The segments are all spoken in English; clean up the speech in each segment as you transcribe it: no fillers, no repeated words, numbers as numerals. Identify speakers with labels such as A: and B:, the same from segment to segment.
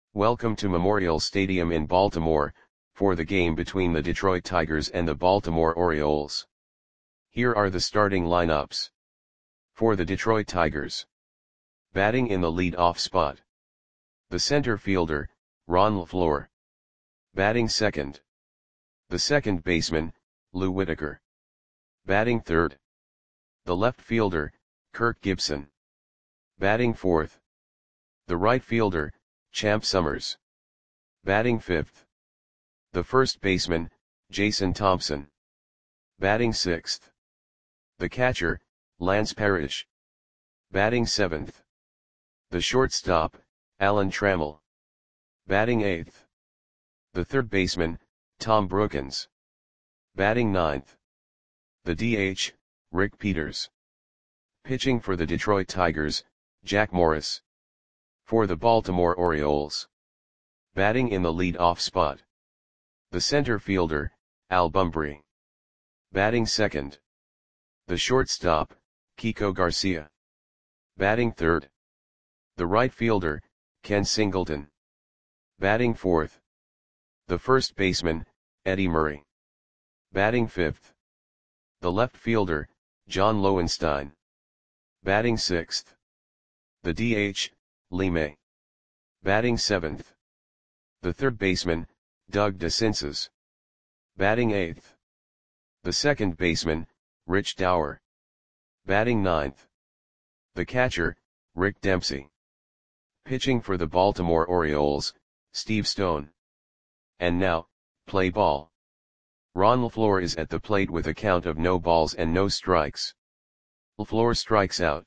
A: Welcome to Memorial Stadium in Baltimore, for the game between the Detroit Tigers and the Baltimore Orioles. Here are the starting lineups. For the Detroit Tigers. Batting in the lead-off spot. The center fielder, Ron LeFlore. Batting second. The second baseman, Lou Whitaker. Batting third. The left fielder, Kirk Gibson. Batting fourth. The right fielder, Champ Summers. Batting fifth. The first baseman, Jason Thompson. Batting sixth. The catcher, Lance Parrish. Batting seventh. The shortstop, Alan Trammell. Batting eighth. The third baseman, Tom Brookens. Batting ninth. The DH, Rick Peters. Pitching for the Detroit Tigers, Jack Morris. For the Baltimore Orioles. Batting in the lead-off spot. The center fielder, Al Bumbry. Batting second. The shortstop, Kiko Garcia. Batting third. The right fielder, Ken Singleton. Batting fourth. The first baseman, Eddie Murray. Batting fifth. The left fielder, John Lowenstein. Batting sixth. The DH, Lee May. Batting seventh. The third baseman, Doug DeCinces. Batting eighth. The second baseman, Rich Dower. Batting ninth. The catcher, Rick Dempsey. Pitching for the Baltimore Orioles, Steve Stone. And now, play ball. Ron LeFlore is at the plate with a count of no balls and no strikes. LeFlore strikes out.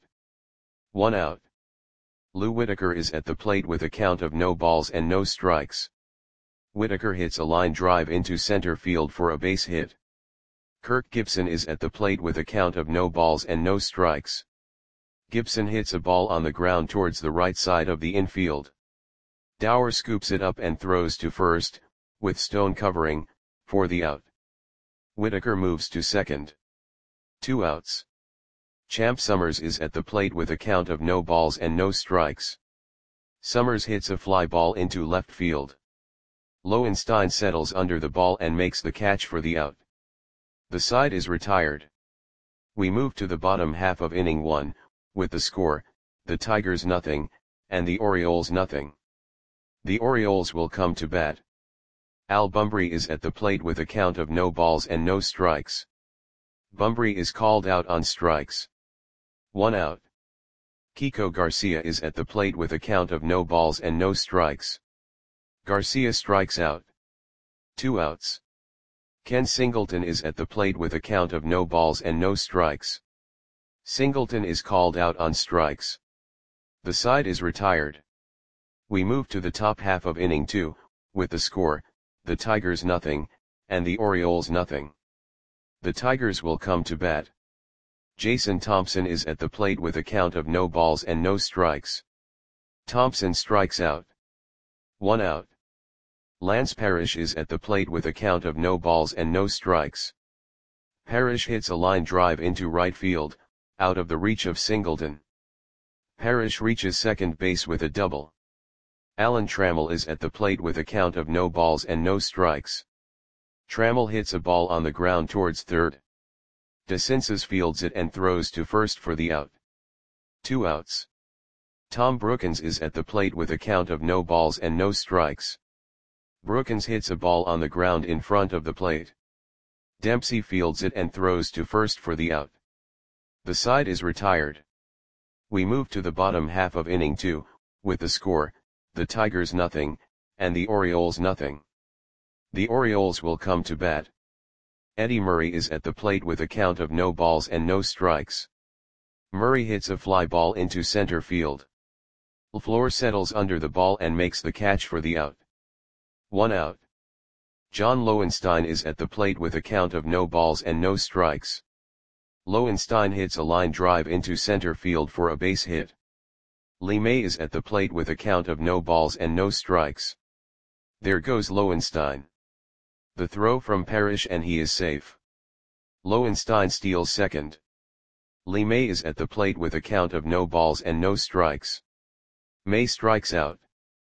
A: 1 out. Lou Whitaker is at the plate with a count of no balls and no strikes. Whitaker hits a line drive into center field for a base hit. Kirk Gibson is at the plate with a count of no balls and no strikes. Gibson hits a ball on the ground towards the right side of the infield. Dower scoops it up and throws to first, with Stone covering, for the out. Whitaker moves to second. 2 outs. Champ Summers is at the plate with a count of no balls and no strikes. Summers hits a fly ball into left field. Lowenstein settles under the ball and makes the catch for the out. The side is retired. We move to the bottom half of inning 1, with the score, the Tigers nothing, and the Orioles nothing. The Orioles will come to bat. Al Bumbry is at the plate with a count of no balls and no strikes. Bumbry is called out on strikes. 1 out. Kiko Garcia is at the plate with a count of no balls and no strikes. Garcia strikes out. 2 outs. Ken Singleton is at the plate with a count of no balls and no strikes. Singleton is called out on strikes. The side is retired. We move to the top half of inning 2, with the score, the Tigers nothing, and the Orioles nothing. The Tigers will come to bat. Jason Thompson is at the plate with a count of no balls and no strikes. Thompson strikes out. 1 out. Lance Parrish is at the plate with a count of no balls and no strikes. Parrish hits a line drive into right field, out of the reach of Singleton. Parrish reaches second base with a double. Alan Trammell is at the plate with a count of no balls and no strikes. Trammell hits a ball on the ground towards third. DeCinces fields it and throws to first for the out. 2 outs. Tom Brookens is at the plate with a count of no balls and no strikes. Brookens hits a ball on the ground in front of the plate. Dempsey fields it and throws to first for the out. The side is retired. We move to the bottom half of inning 2, with the score, the Tigers nothing, and the Orioles nothing. The Orioles will come to bat. Eddie Murray is at the plate with a count of no balls and no strikes. Murray hits a fly ball into center field. LeFlore settles under the ball and makes the catch for the out. 1 out. John Lowenstein is at the plate with a count of no balls and no strikes. Lowenstein hits a line drive into center field for a base hit. Lee May is at the plate with a count of no balls and no strikes. There goes Lowenstein. The throw from Parrish and he is safe. Lowenstein steals second. Lee May is at the plate with a count of no balls and no strikes. May strikes out.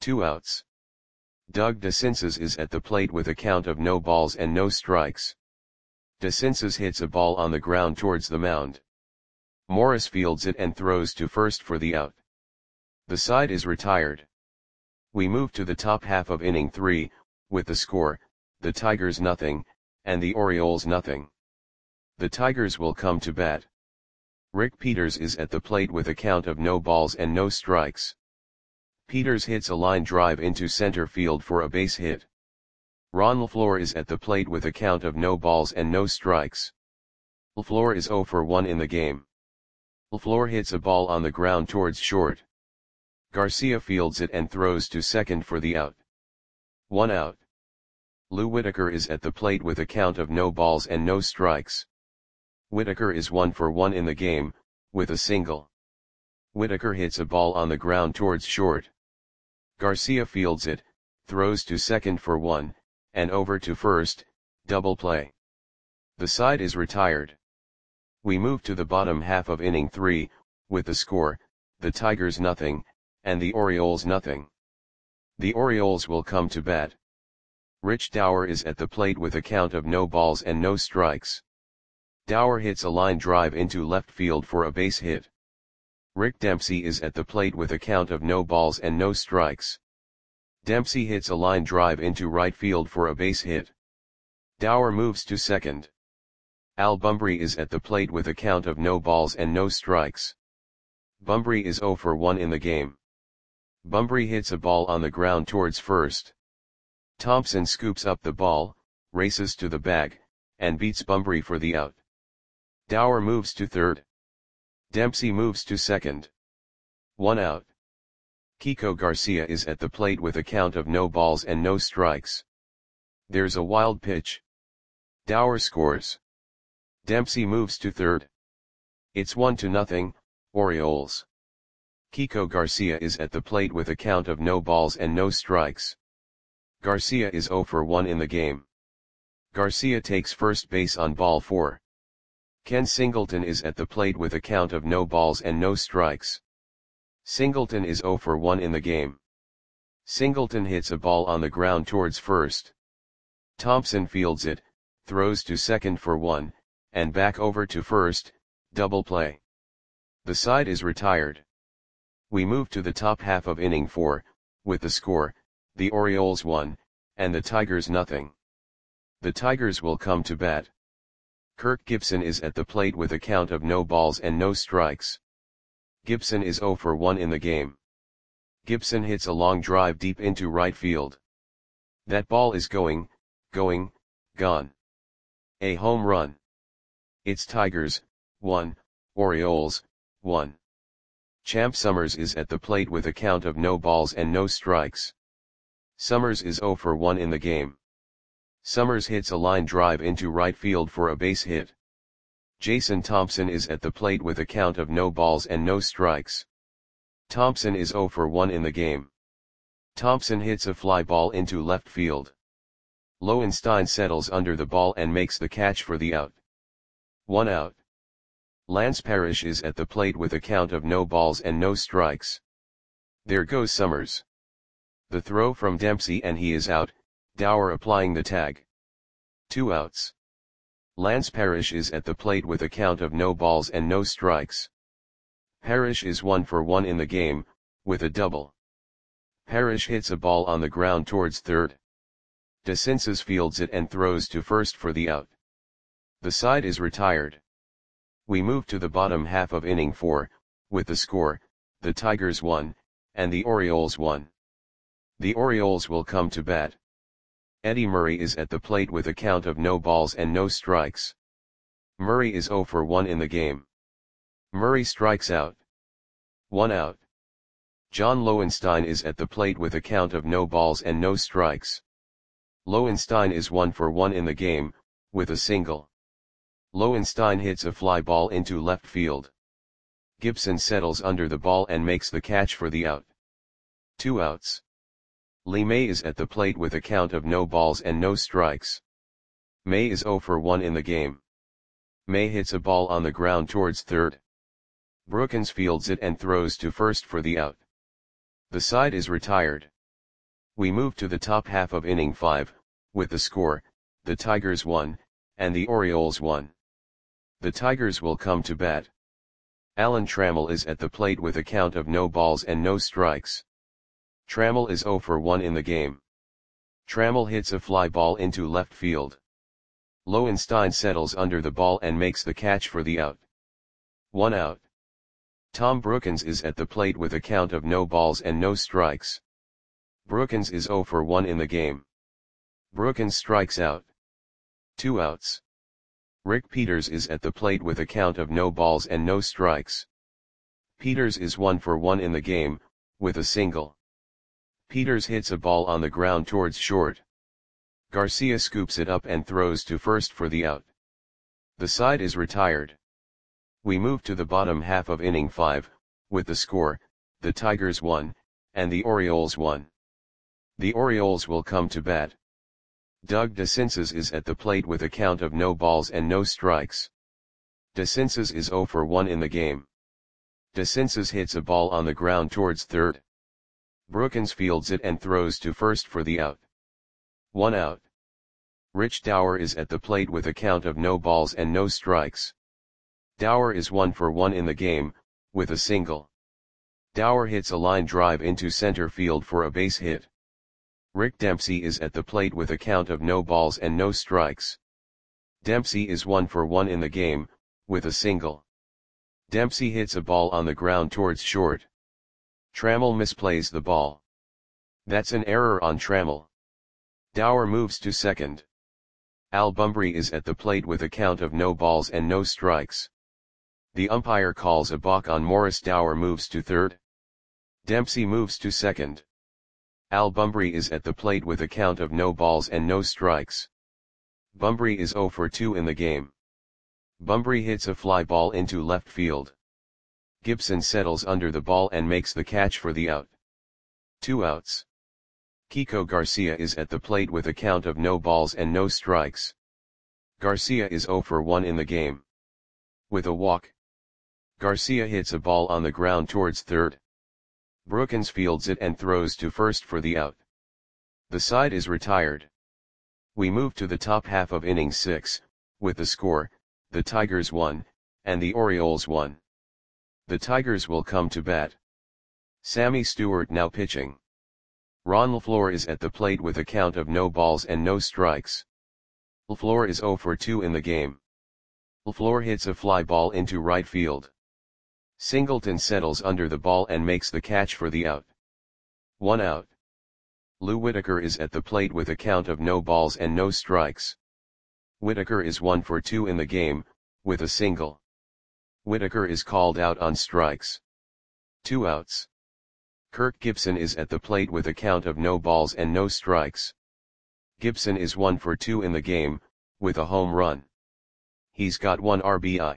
A: 2 outs. Doug DeCinces is at the plate with a count of no balls and no strikes. DeCinces hits a ball on the ground towards the mound. Morris fields it and throws to first for the out. The side is retired. We move to the top half of inning 3, with the score, the Tigers nothing, and the Orioles nothing. The Tigers will come to bat. Rick Peters is at the plate with a count of no balls and no strikes. Peters hits a line drive into center field for a base hit. Ron LaFleur is at the plate with a count of no balls and no strikes. LaFleur is 0 for 1 in the game. LaFleur hits a ball on the ground towards short. Garcia fields it and throws to second for the out. 1 out. Lou Whitaker is at the plate with a count of no balls and no strikes. Whitaker is 1 for 1 in the game, with a single. Whitaker hits a ball on the ground towards short. Garcia fields it, throws to second for 1, and over to first, double play. The side is retired. We move to the bottom half of inning 3, with the score, the Tigers nothing, and the Orioles nothing. The Orioles will come to bat. Rich Dauer is at the plate with a count of no balls and no strikes. Dauer hits a line drive into left field for a base hit. Rick Dempsey is at the plate with a count of no balls and no strikes. Dempsey hits a line drive into right field for a base hit. Dauer moves to second. Al Bumbry is at the plate with a count of no balls and no strikes. Bumbry is 0 for 1 in the game. Bumbry hits a ball on the ground towards first. Thompson scoops up the ball, races to the bag, and beats Bumbry for the out. Dauer moves to third. Dempsey moves to second. 1 out. Kiko Garcia is at the plate with a count of no balls and no strikes. There's a wild pitch. Dauer scores. Dempsey moves to third. It's 1-0, Orioles. Kiko Garcia is at the plate with a count of no balls and no strikes. Garcia is 0 for 1 in the game. Garcia takes first base on ball 4. Ken Singleton is at the plate with a count of no balls and no strikes. Singleton is 0 for 1 in the game. Singleton hits a ball on the ground towards first. Thompson fields it, throws to second for 1, and back over to first, double play. The side is retired. We move to the top half of inning 4, with the score, the Orioles 1, and the Tigers nothing. The Tigers will come to bat. Kirk Gibson is at the plate with a count of no balls and no strikes. Gibson is 0 for 1 in the game. Gibson hits a long drive deep into right field. That ball is gone. A home run. It's Tigers, 1, Orioles, 1. Champ Summers is at the plate with a count of no balls and no strikes. Summers is 0 for 1 in the game. Summers hits a line drive into right field for a base hit. Jason Thompson is at the plate with a count of no balls and no strikes. Thompson is 0 for 1 in the game. Thompson hits a fly ball into left field. Lowenstein settles under the ball and makes the catch for the out. 1 out. Lance Parrish is at the plate with a count of no balls and no strikes. There goes Summers. The throw from Dempsey and he is out, Dauer applying the tag. 2 outs. Lance Parrish is at the plate with a count of no balls and no strikes. Parrish is 1 for 1 in the game, with a double. Parrish hits a ball on the ground towards third. DeCinces fields it and throws to first for the out. The side is retired. We move to the bottom half of inning 4, with the score, the Tigers 1, and the Orioles 1. The Orioles will come to bat. Eddie Murray is at the plate with a count of no balls and no strikes. Murray is 0 for 1 in the game. Murray strikes out. 1 out. John Lowenstein is at the plate with a count of no balls and no strikes. Lowenstein is 1 for 1 in the game, with a single. Lowenstein hits a fly ball into left field. Gibson settles under the ball and makes the catch for the out. 2 outs. Lee May is at the plate with a count of no balls and no strikes. May is 0 for 1 in the game. May hits a ball on the ground towards third. Brookins fields it and throws to first for the out. The side is retired. We move to the top half of inning 5, with the score, the Tigers won, and the Orioles won. The Tigers will come to bat. Alan Trammell is at the plate with a count of no balls and no strikes. Trammell is 0 for 1 in the game. Trammell hits a fly ball into left field. Lowenstein settles under the ball and makes the catch for the out. 1 out. Tom Brookens is at the plate with a count of no balls and no strikes. Brookens is 0 for 1 in the game. Brookens strikes out. 2 outs. Rick Peters is at the plate with a count of no balls and no strikes. Peters is 1 for 1 in the game, with a single. Peters hits a ball on the ground towards short. Garcia scoops it up and throws to first for the out. The side is retired. We move to the bottom half of inning 5, with the score, the Tigers won, and the Orioles won. The Orioles will come to bat. Doug DeCinces is at the plate with a count of no balls and no strikes. DeCinces is 0 for 1 in the game. DeCinces hits a ball on the ground towards third. Brookens fields it and throws to first for the out. 1 out. Rich Dower is at the plate with a count of no balls and no strikes. Dower is 1 for 1 in the game, with a single. Dower hits a line drive into center field for a base hit. Rick Dempsey is at the plate with a count of no balls and no strikes. Dempsey is 1 for 1 in the game, with a single. Dempsey hits a ball on the ground towards short. Trammell misplays the ball. That's an error on Trammell. Dower moves to second. Al Bumbry is at the plate with a count of no balls and no strikes. The umpire calls a balk on Morris. Dower moves to third. Dempsey moves to second. Al Bumbry is at the plate with a count of no balls and no strikes. Bumbry is 0 for 2 in the game. Bumbry hits a fly ball into left field. Gibson settles under the ball and makes the catch for the out. 2 outs. Kiko Garcia is at the plate with a count of no balls and no strikes. Garcia is 0 for 1 in the game. With a walk. Garcia hits a ball on the ground towards third. Brookens fields it and throws to first for the out. The side is retired. We move to the top half of inning 6, with the score, the Tigers won, and the Orioles won. The Tigers will come to bat. Sammy Stewart now pitching. Ron LaFleur is at the plate with a count of no balls and no strikes. LaFleur is 0 for 2 in the game. LaFleur hits a fly ball into right field. Singleton settles under the ball and makes the catch for the out. 1 out. Lou Whitaker is at the plate with a count of no balls and no strikes. Whitaker is 1 for 2 in the game, with a single. Whitaker is called out on strikes. 2 outs. Kirk Gibson is at the plate with a count of no balls and no strikes. Gibson is 1 for 2 in the game, with a home run. He's got 1 RBI.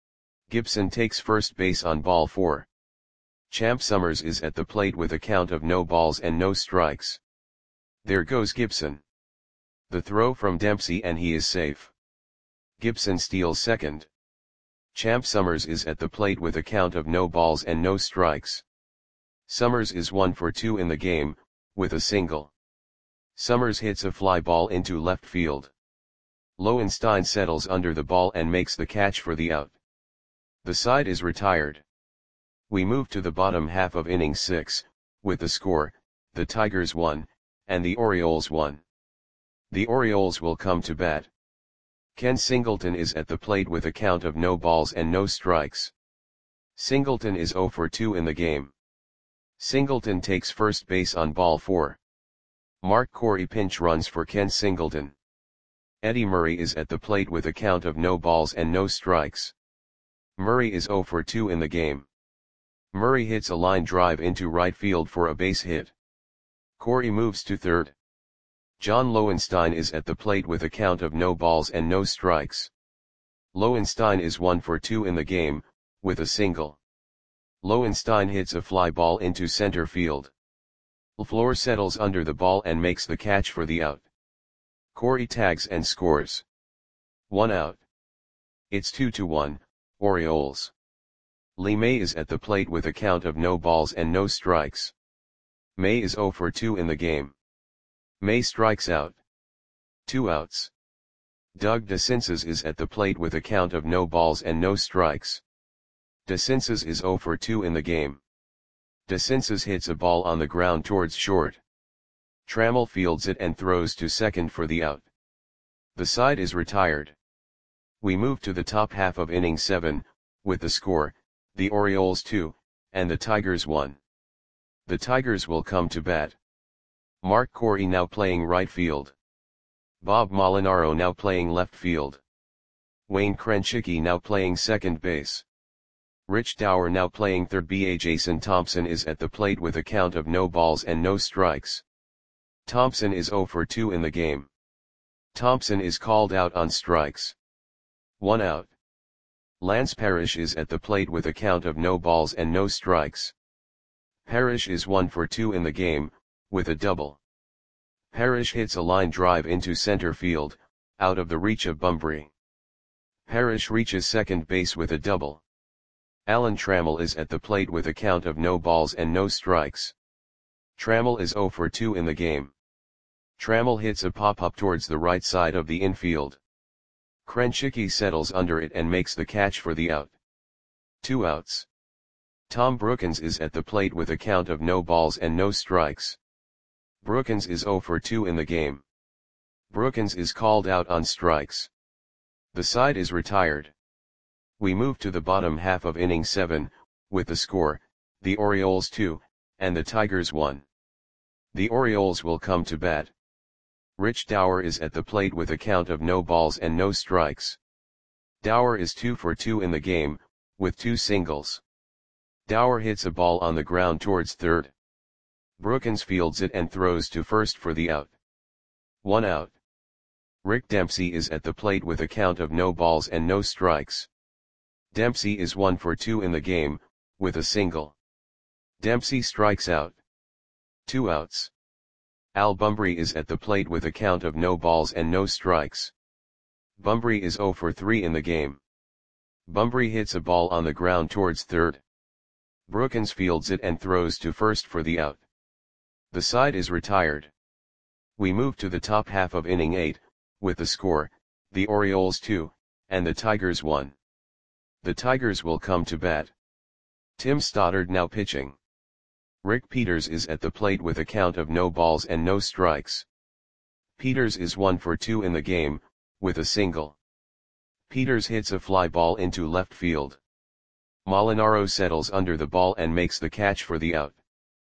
A: Gibson takes first base on ball 4. Champ Summers is at the plate with a count of no balls and no strikes. There goes Gibson. The throw from Dempsey and he is safe. Gibson steals second. Champ Summers is at the plate with a count of no balls and no strikes. Summers is 1 for 2 in the game, with a single. Summers hits a fly ball into left field. Lowenstein settles under the ball and makes the catch for the out. The side is retired. We move to the bottom half of inning 6, with the score, the Tigers won, and the Orioles won. The Orioles will come to bat. Ken Singleton is at the plate with a count of no balls and no strikes. Singleton is 0 for 2 in the game. Singleton takes first base on ball 4. Mark Corey pinch runs for Ken Singleton. Eddie Murray is at the plate with a count of no balls and no strikes. Murray is 0 for 2 in the game. Murray hits a line drive into right field for a base hit. Corey moves to third. John Lowenstein is at the plate with a count of no balls and no strikes. Lowenstein is 1 for 2 in the game, with a single. Lowenstein hits a fly ball into center field. LaFleur settles under the ball and makes the catch for the out. Corey tags and scores. 1 out. It's 2-1, Orioles. Lee May is at the plate with a count of no balls and no strikes. May is 0 for 2 in the game. May strikes out. 2 outs. Doug DeCinces is at the plate with a count of no balls and no strikes. DeCinces is 0 for 2 in the game. DeCinces hits a ball on the ground towards short. Trammell fields it and throws to second for the out. The side is retired. We move to the top half of inning 7, with the score, the Orioles 2, and the Tigers 1. The Tigers will come to bat. Mark Corey now playing right field. Bob Molinaro now playing left field. Wayne Krenchicki now playing second base. Rich Dower now playing third base. Jason Thompson is at the plate with a count of no balls and no strikes. Thompson is 0 for 2 in the game. Thompson is called out on strikes. 1 out. Lance Parrish is at the plate with a count of no balls and no strikes. Parrish is 1 for 2 in the game, with a double. Parrish hits a line drive into center field, out of the reach of Bunbury. Parrish reaches second base with a double. Alan Trammell is at the plate with a count of no balls and no strikes. Trammell is 0 for 2 in the game. Trammell hits a pop-up towards the right side of the infield. Krenchicki settles under it and makes the catch for the out. 2 outs. Tom Brookens is at the plate with a count of no balls and no strikes. Brookens is 0 for 2 in the game. Brookens is called out on strikes. The side is retired. We move to the bottom half of inning 7, with the score, the Orioles 2, and the Tigers 1. The Orioles will come to bat. Rich Dower is at the plate with a count of no balls and no strikes. Dower is 2 for 2 in the game, with 2 singles. Dower hits a ball on the ground towards third. Brookens fields it and throws to first for the out. 1 out. Rick Dempsey is at the plate with a count of no balls and no strikes. Dempsey is 1 for 2 in the game, with a single. Dempsey strikes out. 2 outs. Al Bunbury is at the plate with a count of no balls and no strikes. Bunbury is 0 for 3 in the game. Bunbury hits a ball on the ground towards third. Brookens fields it and throws to first for the out. The side is retired. We move to the top half of inning 8, with the score, the Orioles 2, and the Tigers 1. The Tigers will come to bat. Tim Stoddard now pitching. Rick Peters is at the plate with a count of no balls and no strikes. Peters is 1 for 2 in the game, with a single. Peters hits a fly ball into left field. Molinaro settles under the ball and makes the catch for the out.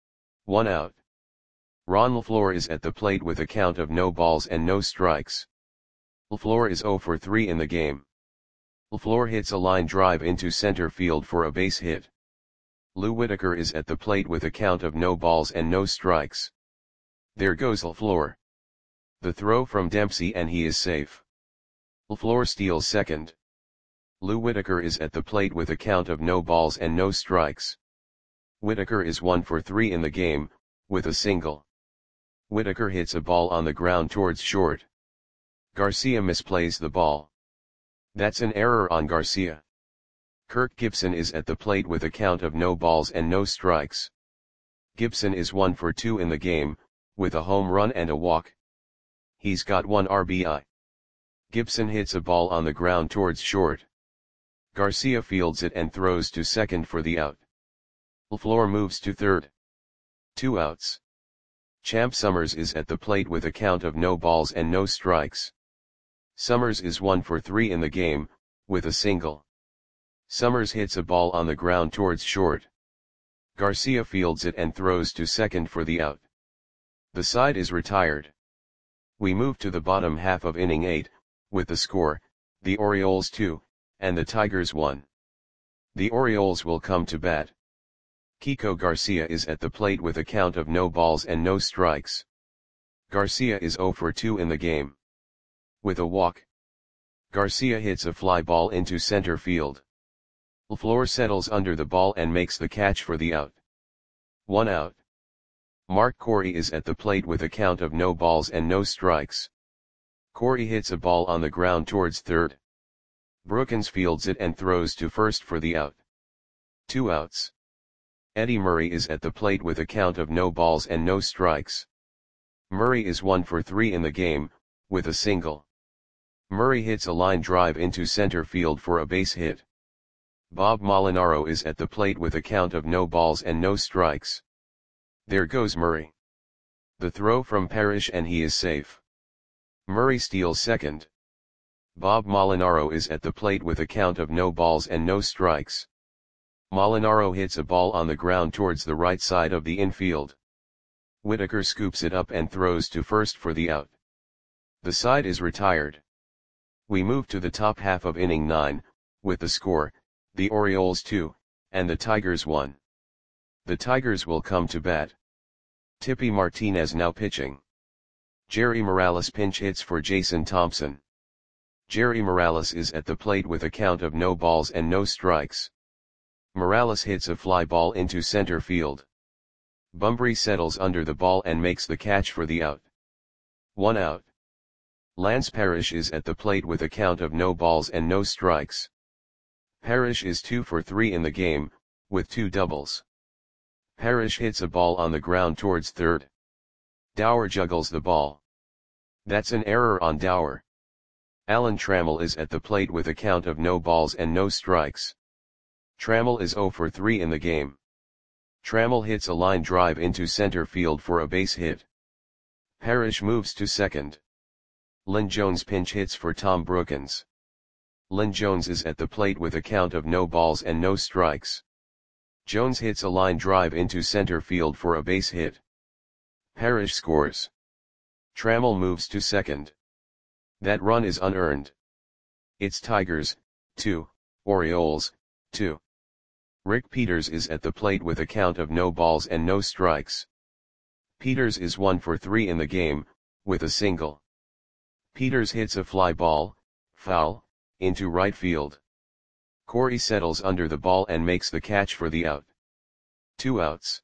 A: 1 out. Ron LaFleur is at the plate with a count of no balls and no strikes. LaFleur is 0 for 3 in the game. LaFleur hits a line drive into center field for a base hit. Lou Whitaker is at the plate with a count of no balls and no strikes. There goes LaFleur. The throw from Dempsey and he is safe. LaFleur steals second. Lou Whitaker is at the plate with a count of no balls and no strikes. Whitaker is 1 for 3 in the game, with a single. Whitaker hits a ball on the ground towards short. Garcia misplays the ball. That's an error on Garcia. Kirk Gibson is at the plate with a count of no balls and no strikes. Gibson is 1 for 2 in the game, with a home run and a walk. He's got 1 RBI. Gibson hits a ball on the ground towards short. Garcia fields it and throws to second for the out. LaFleur moves to third. 2 outs. Champ Summers is at the plate with a count of no balls and no strikes. Summers is 1 for 3 in the game, with a single. Summers hits a ball on the ground towards short. Garcia fields it and throws to second for the out. The side is retired. We move to the bottom half of inning 8, with the score, the Orioles 2, and the Tigers 1. The Orioles will come to bat. Kiko Garcia is at the plate with a count of no balls and no strikes. Garcia is 0 for 2 in the game. With a walk. Garcia hits a fly ball into center field. LaFleur settles under the ball and makes the catch for the out. 1 out. Mark Corey is at the plate with a count of no balls and no strikes. Corey hits a ball on the ground towards third. Brookens fields it and throws to first for the out. 2 outs. Eddie Murray is at the plate with a count of no balls and no strikes. Murray is 1 for 3 in the game, with a single. Murray hits a line drive into center field for a base hit. Bob Molinaro is at the plate with a count of no balls and no strikes. There goes Murray. The throw from Parrish and he is safe. Murray steals second. Bob Molinaro is at the plate with a count of no balls and no strikes. Molinaro hits a ball on the ground towards the right side of the infield. Whitaker scoops it up and throws to first for the out. The side is retired. We move to the top half of inning 9, with the score, the Orioles 2, and the Tigers 1. The Tigers will come to bat. Tippy Martinez now pitching. Jerry Morales pinch hits for Jason Thompson. Jerry Morales is at the plate with a count of no balls and no strikes. Morales hits a fly ball into center field. Bumbry settles under the ball and makes the catch for the out. 1 out. Lance Parrish is at the plate with a count of no balls and no strikes. Parrish is 2 for 3 in the game, with 2 doubles. Parrish hits a ball on the ground towards third. Dower juggles the ball. That's an error on Dower. Alan Trammell is at the plate with a count of no balls and no strikes. Trammell is 0 for 3 in the game. Trammell hits a line drive into center field for a base hit. Parrish moves to second. Lynn Jones pinch hits for Tom Brookins. Lynn Jones is at the plate with a count of no balls and no strikes. Jones hits a line drive into center field for a base hit. Parrish scores. Trammell moves to second. That run is unearned. It's Tigers, 2, Orioles, 2. Rick Peters is at the plate with a count of no balls and no strikes. Peters is 1 for 3 in the game, with a single. Peters hits a fly ball, foul, into right field. Corey settles under the ball and makes the catch for the out. 2 outs.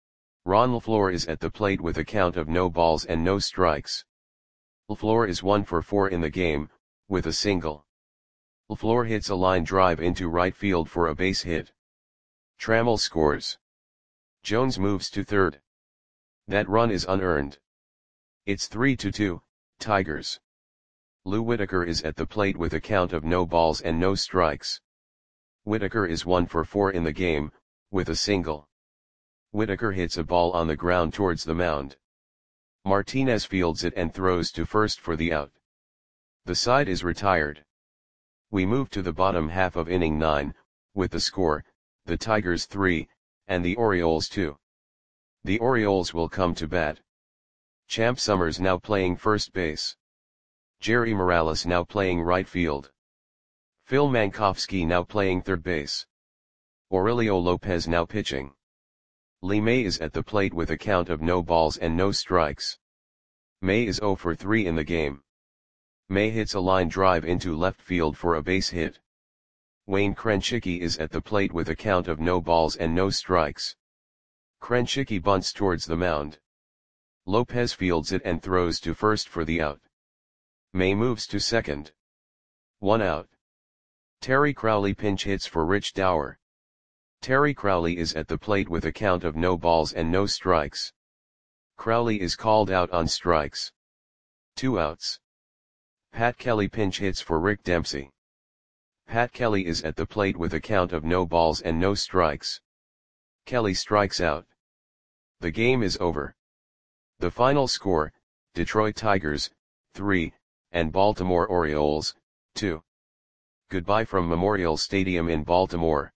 A: Ron LaFleur is at the plate with a count of no balls and no strikes. LaFleur is 1 for 4 in the game, with a single. LaFleur hits a line drive into right field for a base hit. Trammell scores. Jones moves to third. That run is unearned. It's 3-2, Tigers. Lou Whitaker is at the plate with a count of no balls and no strikes. Whitaker is 1 for 4 in the game, with a single. Whitaker hits a ball on the ground towards the mound. Martinez fields it and throws to first for the out. The side is retired. We move to the bottom half of inning 9, with the score, the Tigers 3, and the Orioles 2. The Orioles will come to bat. Champ Summers now playing first base. Jerry Morales now playing right field. Phil Mankowski now playing third base. Aurelio Lopez now pitching. Lee May is at the plate with a count of no balls and no strikes. May is 0 for 3 in the game. May hits a line drive into left field for a base hit. Wayne Krenchicki is at the plate with a count of no balls and no strikes. Krenchicki bunts towards the mound. Lopez fields it and throws to first for the out. May moves to second. 1 out. Terry Crowley pinch hits for Rich Dower. Terry Crowley is at the plate with a count of no balls and no strikes. Crowley is called out on strikes. 2 outs. Pat Kelly pinch hits for Rick Dempsey. Pat Kelly is at the plate with a count of no balls and no strikes. Kelly strikes out. The game is over. The final score, Detroit Tigers, 3, and Baltimore Orioles, 2. Goodbye from Memorial Stadium in Baltimore.